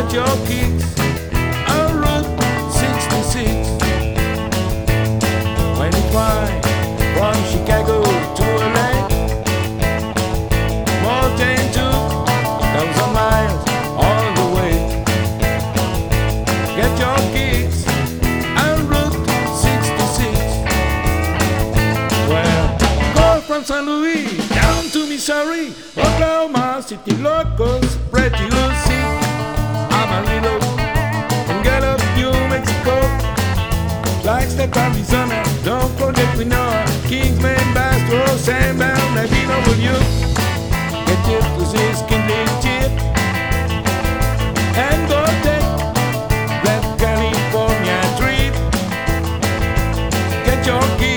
Get your kicks on Route 66. When you fly from Chicago to LA, more than 2,000 miles all the way. Get your kicks on Route 66. Well, go from St. Louis down to Missouri, Oklahoma City locals, spread you see Amarillo and Gallup, New Mexico, Flagstaff, Arizona, don't forget we know Kingsman, Bass, Rose, Sandbound, Navino with you. Get you to this kindly chip and go take that California trip. Get your